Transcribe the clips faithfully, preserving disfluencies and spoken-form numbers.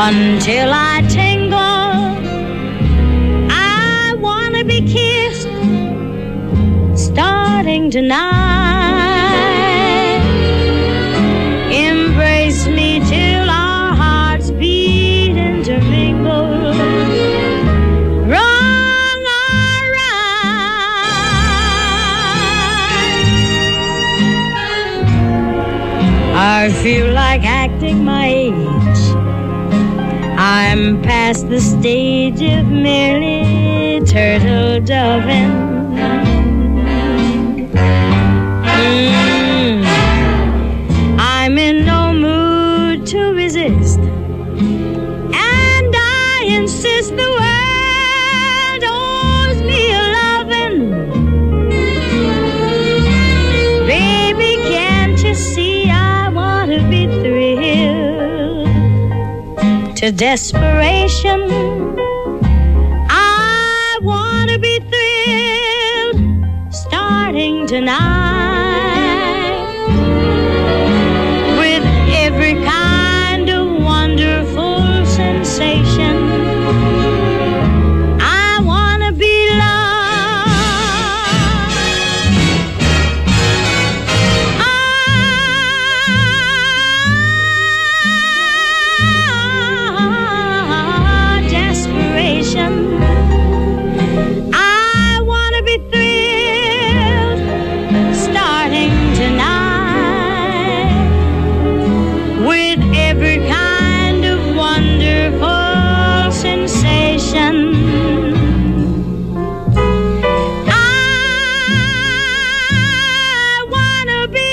until I tingle. I wanna be kissed starting tonight. Embrace me till our hearts beat intermingle. Wrong or right, I feel like acting my age. I'm past the stage of merely turtle doving. Mm. I'm in no mood to resist, and I insist the world owes me a loving. Baby, can't you see I want to be thrilled to desperation? I want to be thrilled starting tonight with every kind of wonderful sensation. I want to be loved. Ah, desperation. I want to be thrilled starting tonight with every kind of wonderful sensation. I want to be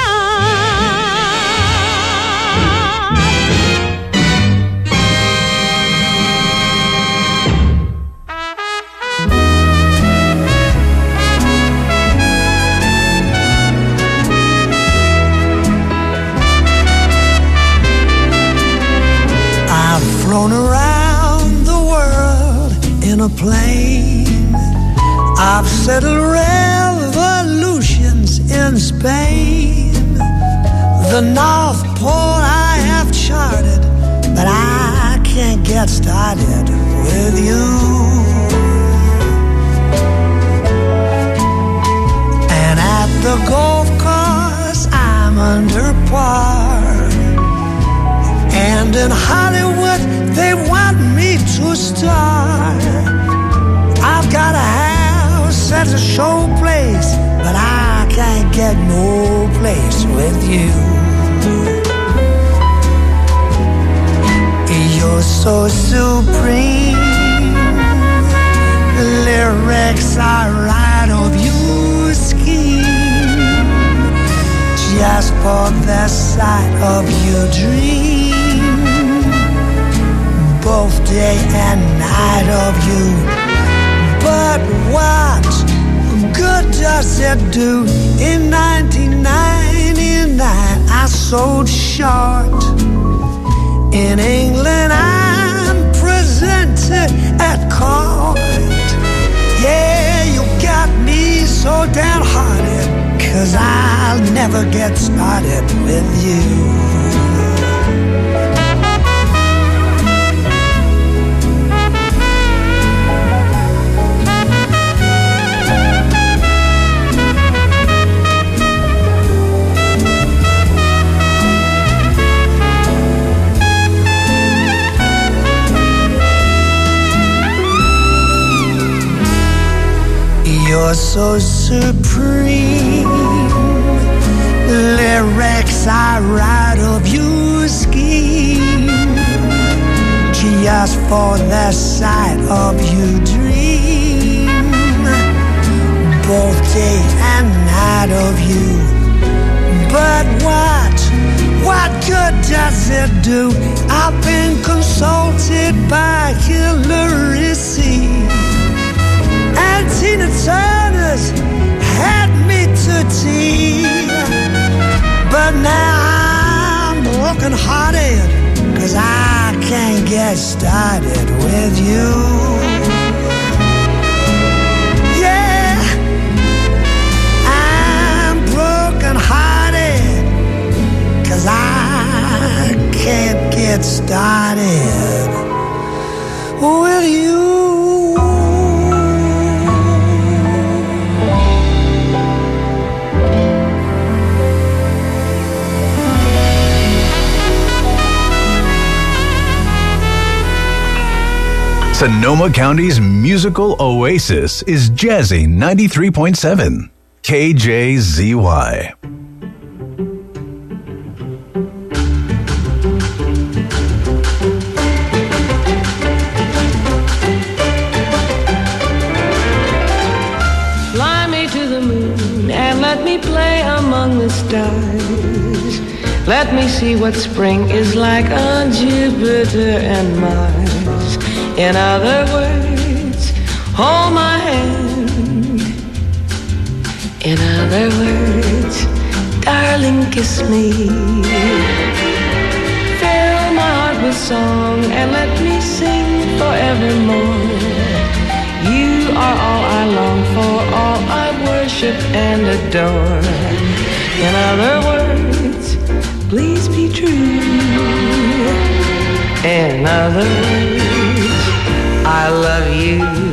I've flown around the world in a plane. I've settled revolutions in Spain. The North Pole I have charted, but I can't get started with you. And at the golf course I'm under par. And in Hollywood, they want me to star. I've got a house at a showplace, but I can't get no place with you. You're so supreme. The lyrics are right of your scheme. Just for the sight of your dream, both day and night of you. But what good does it do? In nineteen ninety-nine I sold short. In England I'm presented at court. Yeah, you got me so downhearted, 'cause I'll never get started with you. You're so supreme. Lyrics I write of your scheme. Just for the sight of your dream, both day and night of you. But what, what good does it do? I've been consulted by Hillary C. and Tina Turner's had me to tea. But now I'm broken hearted, 'cause I can't get started with you. Yeah, I'm broken hearted, 'cause I can't get started Sonoma County's musical oasis is Jazzy ninety-three point seven, K J Z Y. Fly me to the moon and let me play among the stars. Let me see what spring is like on Jupiter and Mars. In other words, hold my hand. In other words, darling, kiss me. Fill my heart with song and let me sing forevermore. You are all I long for, all I worship and adore. In other words, please be true. In other words, I love you.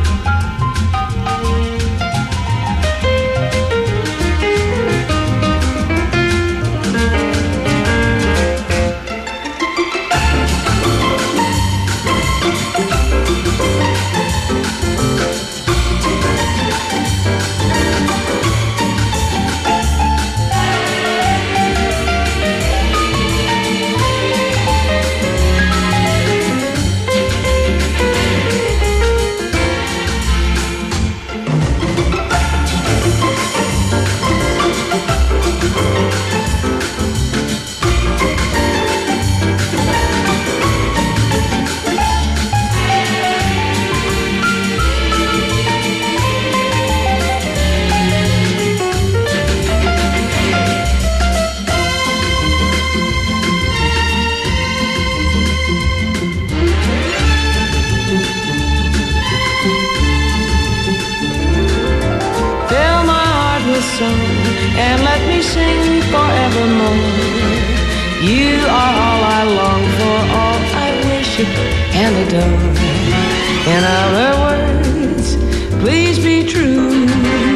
And let me sing forevermore. You are all I long for, all I worship and adore. In other words, please be true.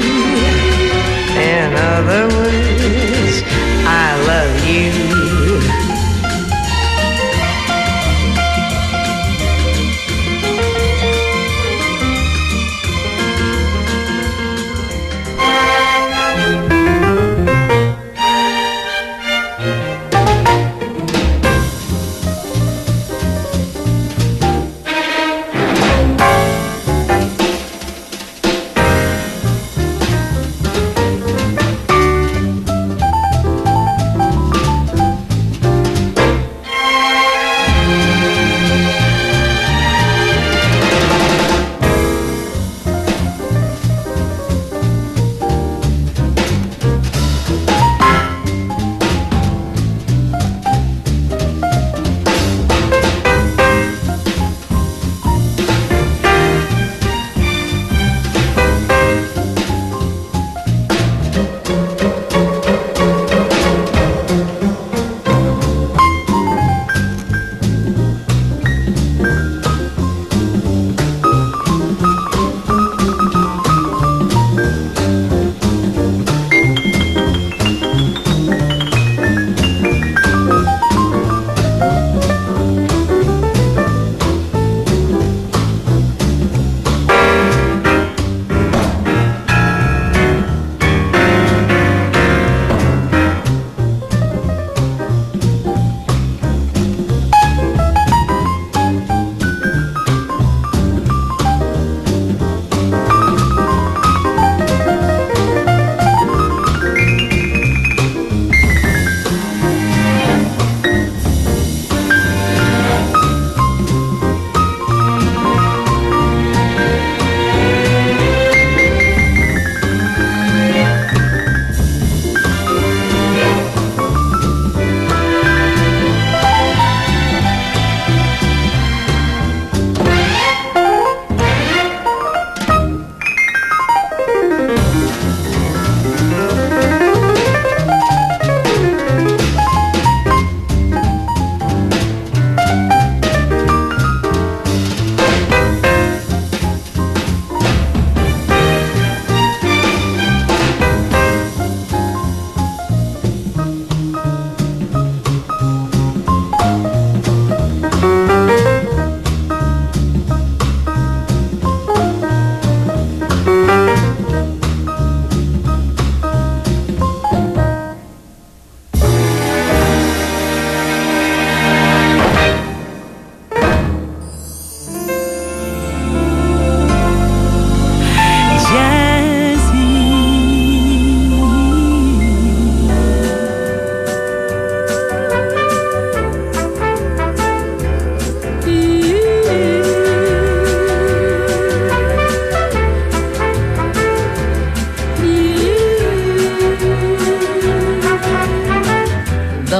In other words, I love you.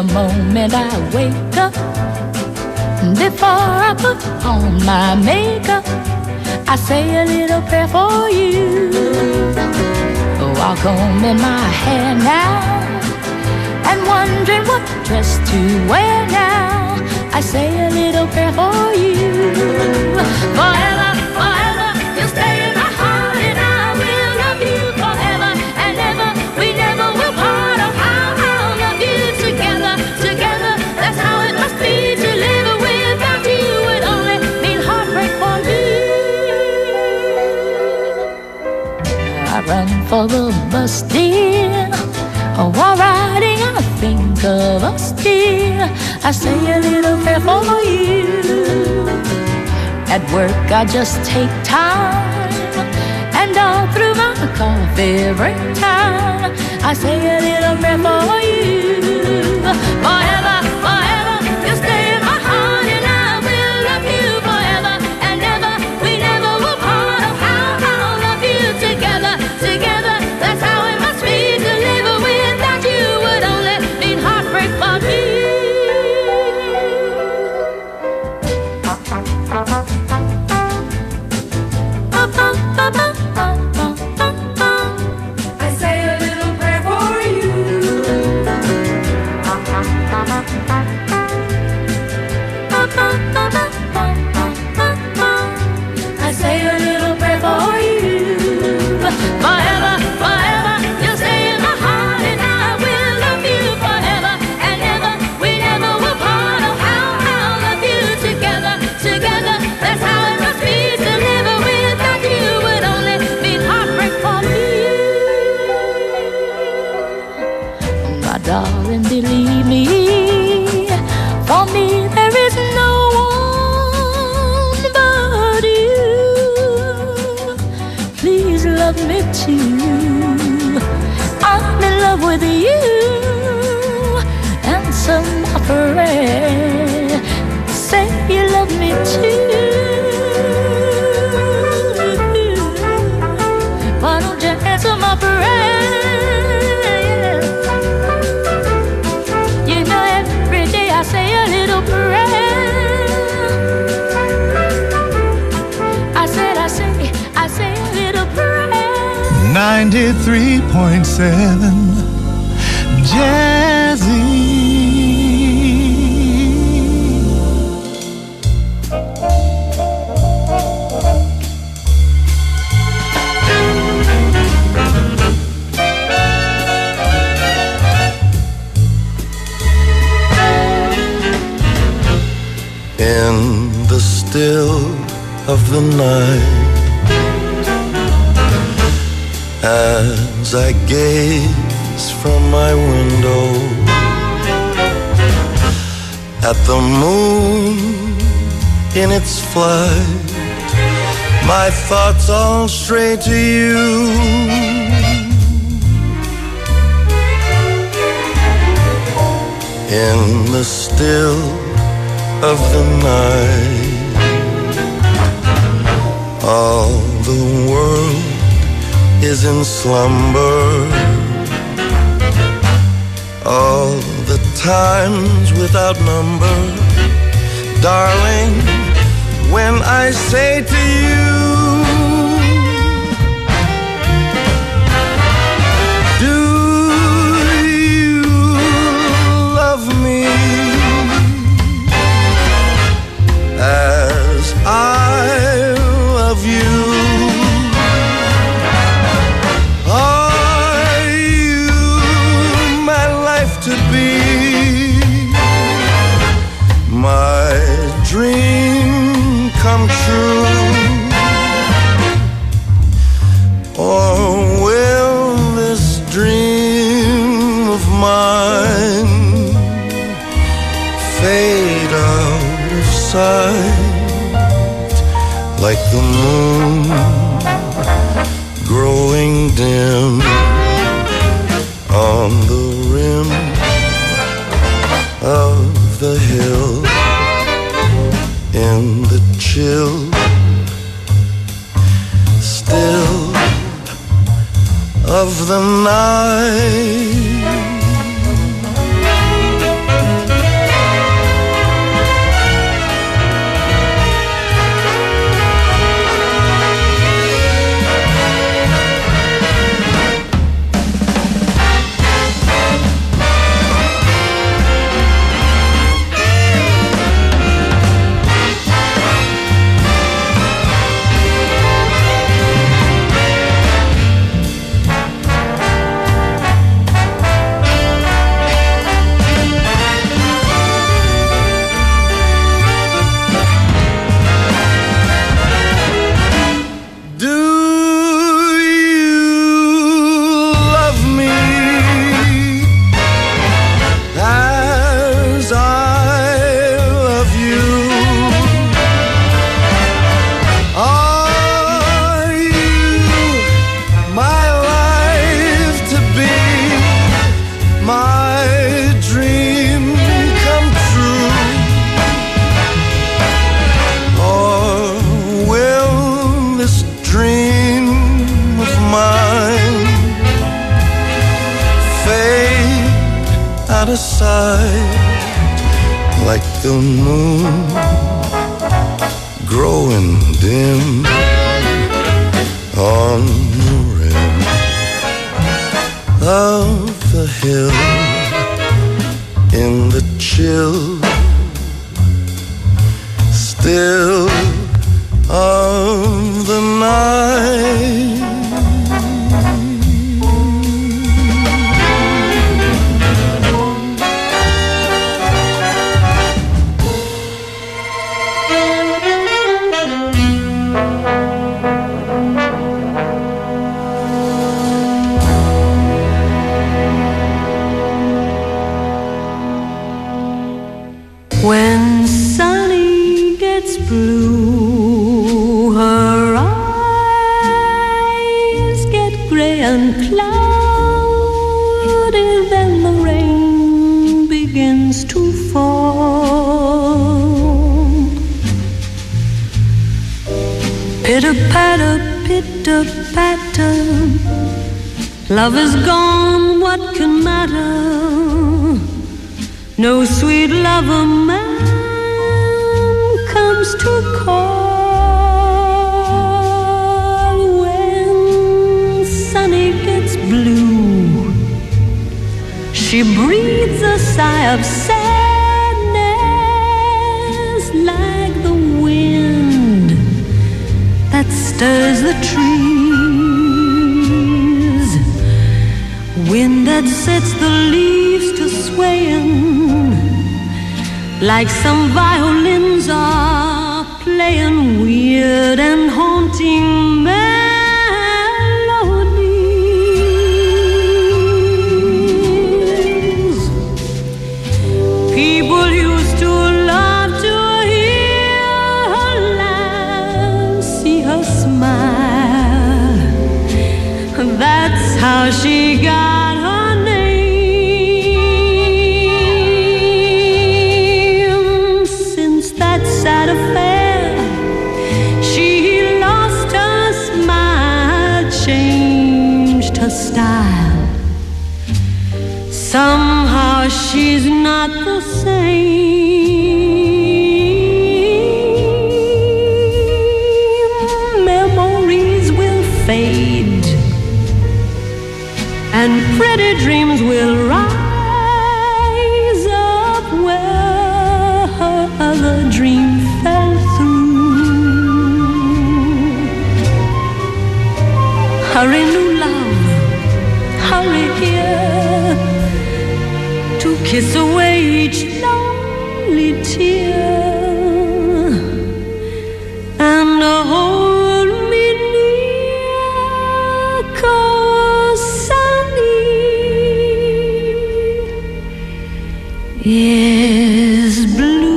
The moment I wake up, before I put on my makeup, I say a little prayer for you. While combing my hair now and wondering what dress to wear now, I say a little prayer for you. Forever, forever, you'll stay in my heart, and I will love you forever and ever. We never will part. Oh, how I'll love you together, together. That's how it must be to live without you. Would only mean heartbreak for me. I run for the bus, dear. Oh, while riding, I think of us, dear. I say a little prayer for you. At work, I just take time, and all through my coffee break time, I say a little prayer for you. Forever, forever, you'll stay in my heart, and I will love you forever and ever. We never will part. Oh, how I'll love you together, together. That's how it must be to live without you. Would only mean heartbreak for me. I say a little prayer for you. I say a little prayer for you. Forever, forever, you'll stay in my heart, and I will love you forever and ever. We never will part. Oh, how I'll love you together, together. That's how it must be to live without you. Would only mean heartbreak for me. My darling, believe me, for me there is no one but you. Please love me too. I'm in love with you. Answer my prayer. Say you love me too. Why don't you answer my prayer? You know every day I say a little prayer. I said I say, I say a little prayer. ninety-three point seven Jazzy. In the still of the night, as I gaze from my window at the moon in its flight, my thoughts all stray to you. In the still of the night, all the world is in slumber. All the times without number, darling, when I say to you, do you love me as I love you? Are you my life to be, my dream come true? Or will this dream of mine fade out of sight like the moon growing dim on the rim of the hill in the chill still of the night? of sight, like the moon growing dim on the rim of the hill in the chill still of the night. When sunny gets blue, her eyes get gray and cloudy, then the rain begins to fall. Pitter-patter, pitter-patter, love is gone, what can matter? No sweet lover man comes to call. When Sunny gets blue, she breathes a sigh of sadness, like the wind that stirs the trees, wind that sets the leaves to swaying, like some violins are playing weird and haunting melodies. People used to love to hear her laugh, see her smile. That's how she got her name. Sad affair, she lost her smile, changed her style. Somehow she's not the same. Memories will fade, and pretty dreams will rise up where her other dream fell through. Hurry, new love, hurry here to kiss away each lonely tear and hold me near, 'cause Sunny is blue.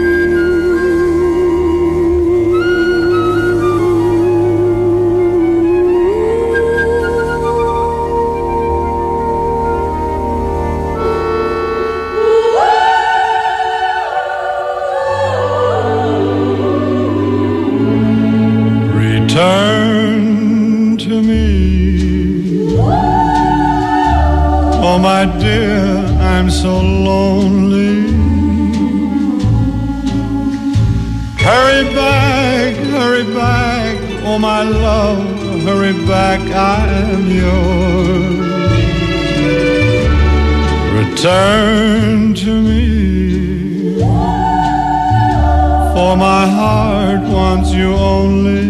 Return to me, oh my dear, I'm so lonely. Hurry back, hurry back, oh my love, hurry back, I'm yours. Return to me, for my heart wants you only.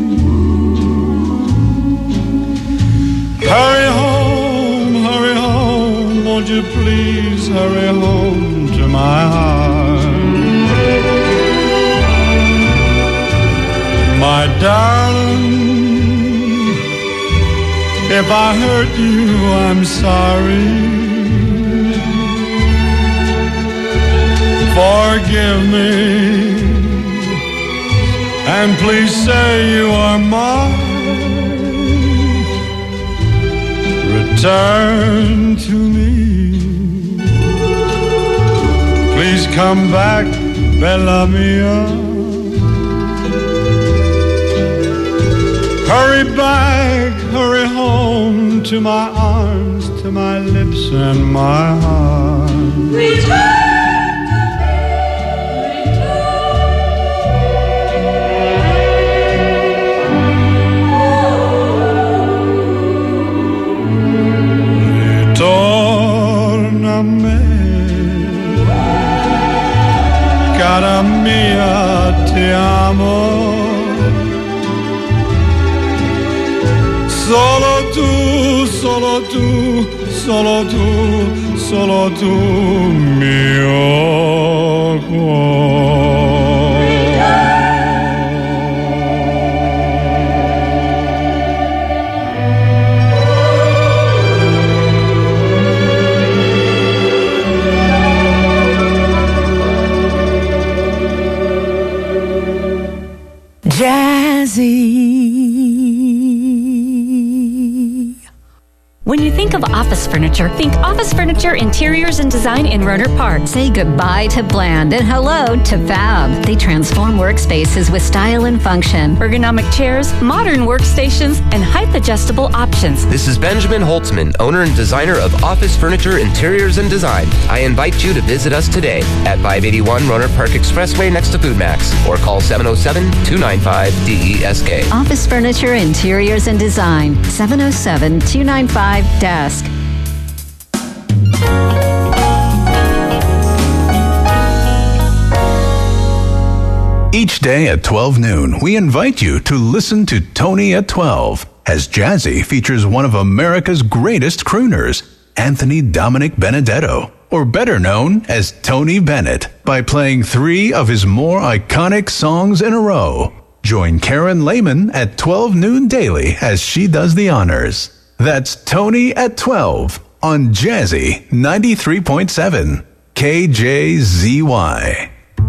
Hurry home, hurry home, won't you please hurry home to my heart. My darling, if I hurt you, I'm sorry. Forgive me, and please say you are mine. Return to me, please come back, Bella Mia. Hurry back, hurry home to my arms, to my lips and my heart. Cara mia, ti amo. Solo tu, solo tu, solo tu, solo tu, mio cuore. Jazzy. When you think of office furniture, think office furniture, interiors, and design in Rohnert Park. Say goodbye to bland and hello to fab. They transform workspaces with style and function. Ergonomic chairs, modern workstations, and height-adjustable options. This is Benjamin Holtzman, owner and designer of Office Furniture, Interiors, and Design. I invite you to visit us today at five eighty-one Rohnert Park Expressway next to Food Max, or call seven oh seven, two nine five, D E S K. Office Furniture, Interiors, and Design. seven oh seven, two nine five, D E S K. Each day at twelve noon, we invite you to listen to Tony at twelve, as Jazzy features one of America's greatest crooners, Anthony Dominic Benedetto, or better known as Tony Bennett, by playing three of his more iconic songs in a row. Join Karen Lehman at twelve noon daily as she does the honors. That's Tony at twelve on Jazzy ninety-three point seven, K J Z Y.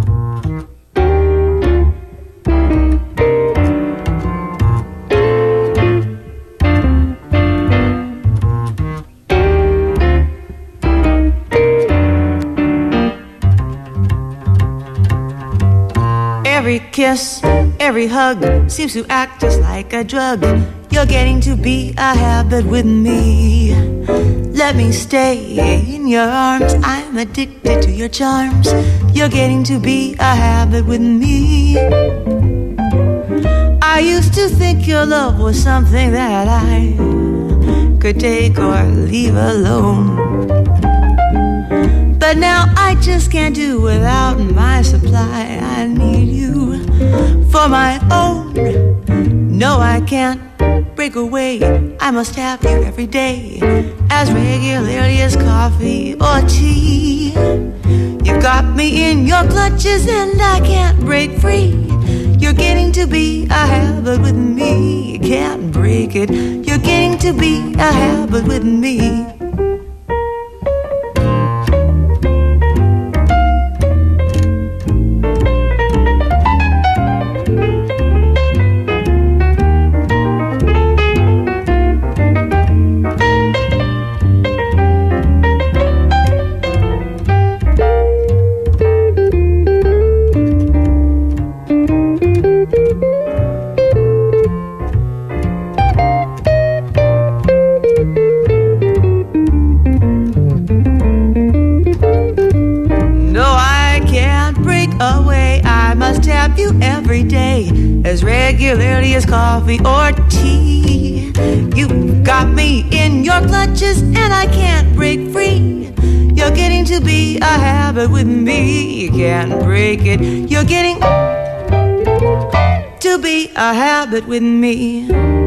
Every kiss, every hug seems to act just like a drug. You're getting to be a habit with me. Let me stay in your arms. I'm addicted to your charms. You're getting to be a habit with me. I used to think your love was something that I could take or leave alone. But now I just can't do without my supply. I need you for my own. No, I can't break away. I must have you every day, as regularly as coffee or tea. You've got me in your clutches and I can't break free. You're getting to be a habit with me. You can't break it. You're getting to be a habit with me. As regularly as coffee or tea. You've got me in your clutches and I can't break free. You're getting to be a habit with me. You can't break it. You're getting to be a habit with me.